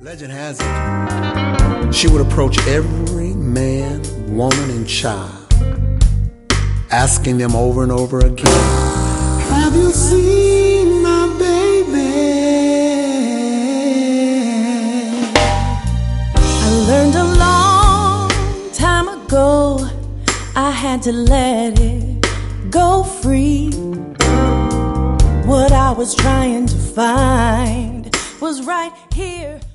Legend has it, she would approach every man, woman, and child, asking them over and over again, have you seen my baby? I learned a long time ago I had to let it go free. What I was trying to find was right here.